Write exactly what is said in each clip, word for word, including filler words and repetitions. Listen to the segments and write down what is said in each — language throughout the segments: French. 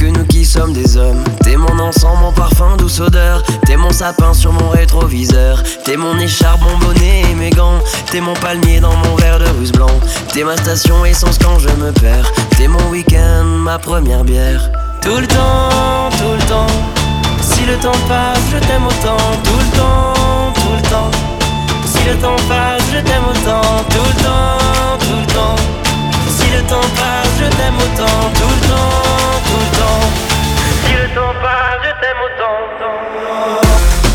que nous qui sommes des hommes. T'es mon encens, mon parfum, douce odeur. T'es mon sapin sur mon rétroviseur. T'es mon écharpe, mon bonnet et mes gants. T'es mon palmier dans mon verre de russe blanc. T'es ma station essence quand je me perds. T'es mon week-end, ma première bière. Tout le temps, tout le temps. Si le temps passe, je t'aime autant. Tout le temps, tout le temps. Si le temps passe, je t'aime autant. Tout le temps, tout le temps. Si le temps passe, je t'aime autant. Tout le temps, tout le temps. Si le temps passe, je t'aime autant.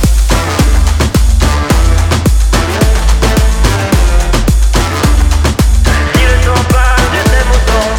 Si le temps passe, je t'aime autant.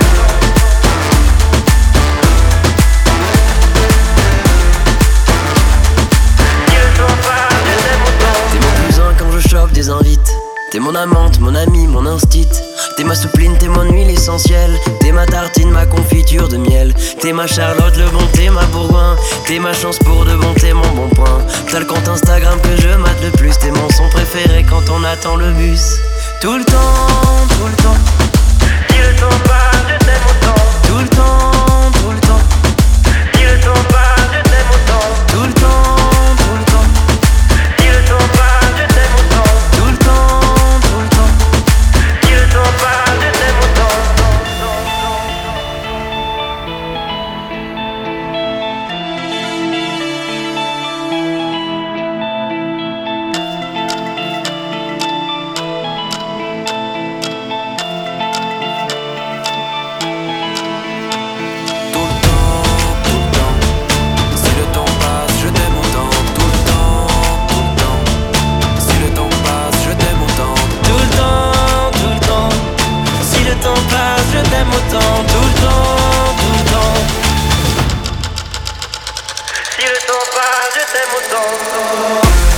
Si le temps passe, je t'aime autant. T'es mon cousin quand je chope des invites. T'es mon amante, mon ami, mon instit. T'es ma soupline, t'es mon huile essentielle. T'es ma tartine, ma confiture de miel. T'es ma Charlotte, le bon, t'es ma Bourgoin. T'es ma chance pour de bon, t'es mon bon point. T'as le compte Instagram que je mate le plus. T'es mon son préféré quand on attend le bus. Tout le temps, tout le temps. Si le temps passe, je t'aime autant. Tout le temps, tout le temps. Si le temps passe, je t'aime autant. Tout le temps, tout le temps. Si le temps passe, je t'aime autant. Tout le temps, tout le temps. Si le temps passe, je t'aime autant. Tout le temps, tout le temps. Si le temps passe, je t'aime autant. Tout le temps, tout le temps. Si le temps passe, je t'aime autant. Tout le temps, tout le temps. Si le temps passe, je t'aime autant. Tout le temps, tout le temps. Si le temps passe, je t'aime autant.